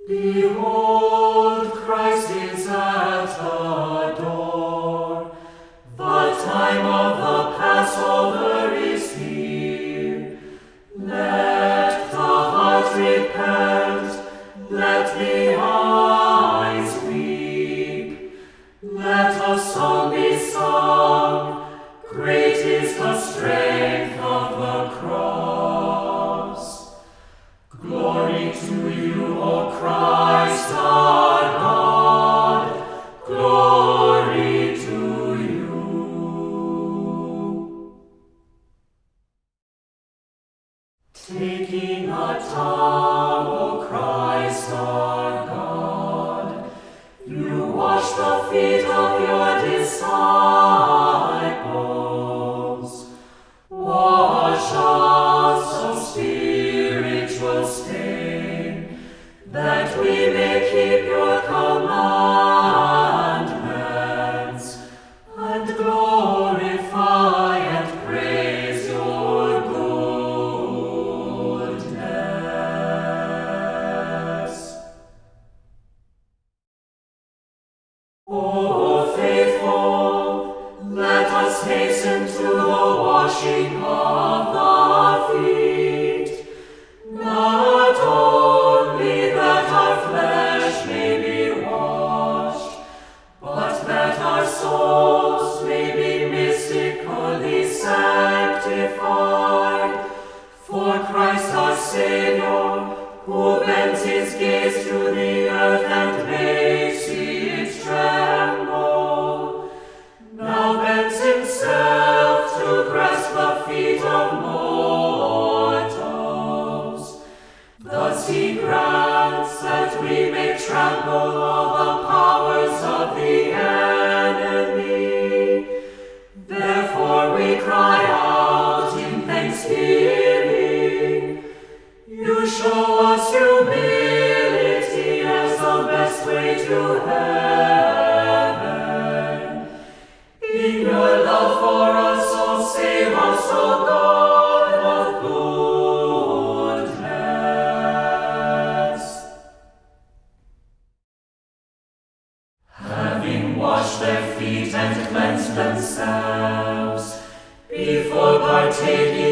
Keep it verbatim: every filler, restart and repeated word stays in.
Behold, Christ is at the door. The time of the Passover is here. Let the heart repent, let the eyes weep. Let a song be sung, great is the strength of the cross. Glory to you, O Christ our God, glory to you. Taking a tongue, O Christ our God, you wash the feet of your disciples. Wash us of spiritual stain, that we may keep your commandments, and glorify and praise your goodness. O faithful, let us hasten to the washing of the feet, not only that our flesh may be washed, but that our souls may be mystically sanctified. For Christ our Savior, who bends his gaze to the earth and makes it tremble, now bends himself to grasp the feet of mortals. Thus he grants that we may trample all the powers of the enemy. Therefore we cry out in thanksgiving. You show us humility as the best way to heaven. In your love for us, oh, save us, O God of goodness. Having washed their feet and cleansed themselves, before partaking